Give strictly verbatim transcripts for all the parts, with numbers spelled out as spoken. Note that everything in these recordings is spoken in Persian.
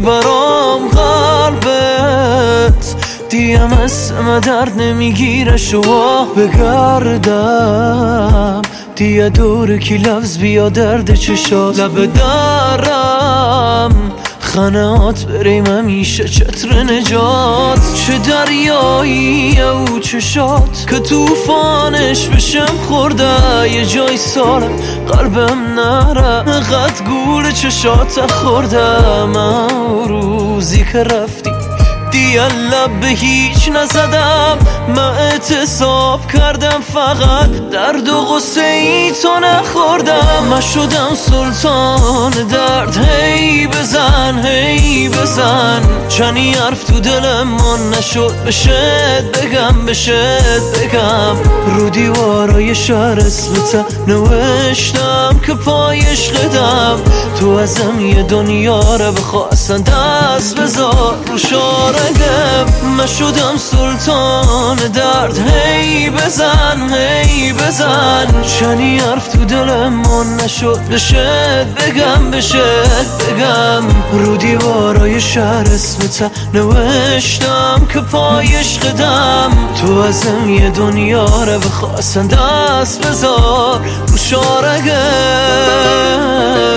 برام قلبت، دیم اسم درد نمیگیره شواه بگردم، دیگه دور کی لفظ بیا درد چشات لب دارم، خنات بریم همیشه چتر نجات، چه دریایی او چشات که توفانش بشم خورده، یه جای سالم قلبم نره قد گول چشات خورده، من روزی که رفتی دیگه لب به هیچ نزدم، من اعتصاب کردم فقط درد و غصه ای تو نخوردم، من شدم سلطان درد، هی بزن هی بزن، چنی حرف تو دلم من نشد بشد بگم بشد بگم، رو دیوارای شهر اسمت نوشتم که پایش قدم، تو ازم یه دنیا رو بخواستن دست بذار رو شارگم، من شدم سلطان درد، هی بزن هی بزن، چنی حرف تو دلم من نشد بشد بگم بشد بگم، رو دیوارای شهر اسمت نوشتم که پایش قدم، تو ازم یه دنیا رو بخواستن دست بذار رو شارگم.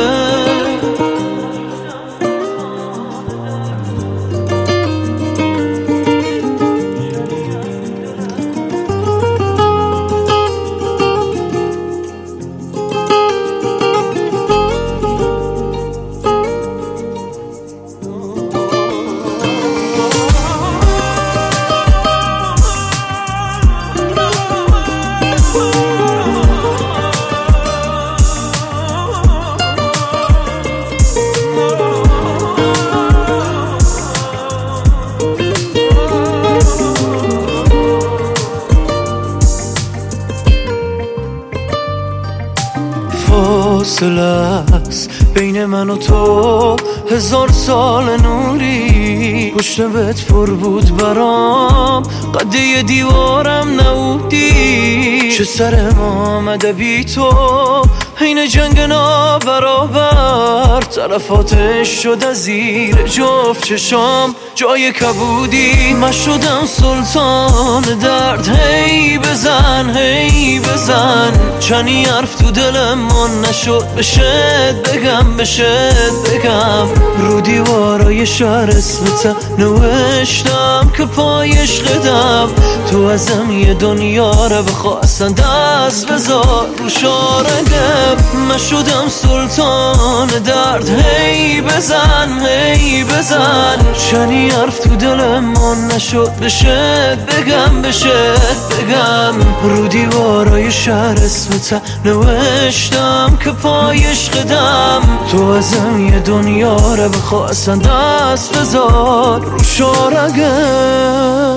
فاصله است بین من و تو هزار سال نوری، پشت بهت پر بود برام قد یه دیوارم نبودی، چه سر ما آمده بی تو این جنگ نابرابر، تلفاتش شده زیر جفت چشام جای کبودی، من شدم سلطان درد، هی بزن هی بزن، چنی حرف تو دلم من نشد بشد بگم بشد بگم، رو دیوارای شهر اسمت نوشتم که پایش قدم، تو ازم یه دنیا رو بخواستن دست بذار رو شارگم، من شدم سلطان درد، هی بزن هی بزن، چنی حرف تو دلم من نشد بشد بگم بشد بگم، رو دیوارای شهر اسمت نوشتم که پایش قدم، تو ازم یه دنیا رو بخواستن دست بذار رو شارگم.